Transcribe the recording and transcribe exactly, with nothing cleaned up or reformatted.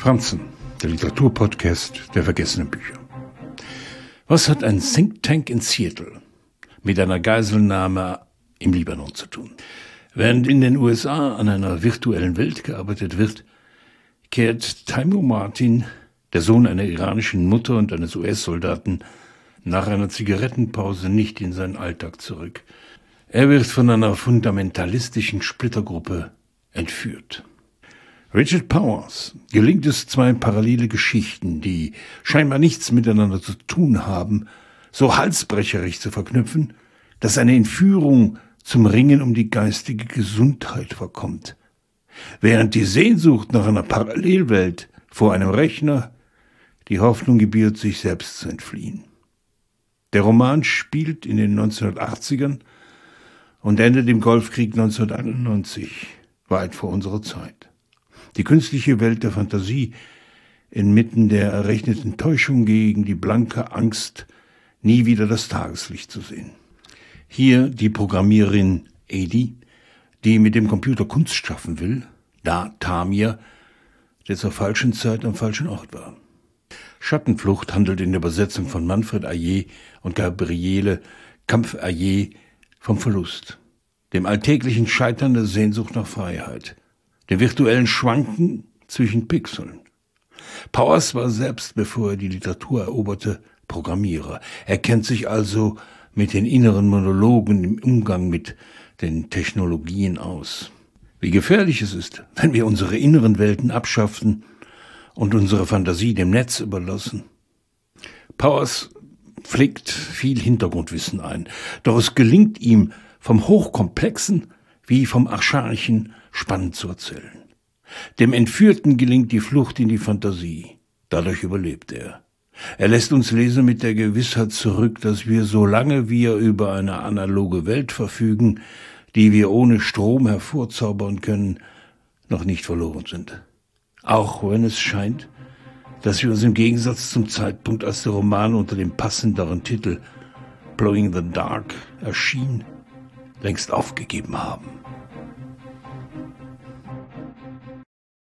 Franzen, der Literaturpodcast der vergessenen Bücher. Was hat ein Think Tank in Seattle mit einer Geiselnahme im Libanon zu tun? Während in den U S A an einer virtuellen Welt gearbeitet wird, kehrt Taimur Martin, der Sohn einer iranischen Mutter und eines U S-Soldaten, nach einer Zigarettenpause nicht in seinen Alltag zurück. Er wird von einer fundamentalistischen Splittergruppe entführt. Richard Powers gelingt es, zwei parallele Geschichten, die scheinbar nichts miteinander zu tun haben, so halsbrecherisch zu verknüpfen, dass eine Entführung zum Ringen um die geistige Gesundheit verkommt, während die Sehnsucht nach einer Parallelwelt vor einem Rechner die Hoffnung gebiert, sich selbst zu entfliehen. Der Roman spielt in den neunzehnhundertachtzigern und endet im Golfkrieg neunzehnhunderteinundneunzig, weit vor unserer Zeit. Die künstliche Welt der Fantasie inmitten der errechneten Täuschung gegen die blanke Angst, nie wieder das Tageslicht zu sehen. Hier die Programmiererin Adi, die mit dem Computer Kunst schaffen will, da Tamir, der zur falschen Zeit am falschen Ort war. Schattenflucht handelt in der Übersetzung von Manfred Ayer und Gabriele Kampf-Ayer vom Verlust, dem alltäglichen Scheitern der Sehnsucht nach Freiheit, dem virtuellen Schwanken zwischen Pixeln. Powers war selbst, bevor er die Literatur eroberte, Programmierer. Er kennt sich also mit den inneren Monologen im Umgang mit den Technologien aus. Wie gefährlich es ist, wenn wir unsere inneren Welten abschaffen und unsere Fantasie dem Netz überlassen. Powers pflegt viel Hintergrundwissen ein, doch es gelingt ihm, vom Hochkomplexen wie vom Archaischen spannend zu erzählen. Dem Entführten gelingt die Flucht in die Fantasie. Dadurch überlebt er. Er lässt uns Leser mit der Gewissheit zurück, dass wir, solange wir über eine analoge Welt verfügen, die wir ohne Strom hervorzaubern können, noch nicht verloren sind. Auch wenn es scheint, dass wir uns im Gegensatz zum Zeitpunkt, als der Roman unter dem passenderen Titel Blowing the Dark erschien, längst aufgegeben haben.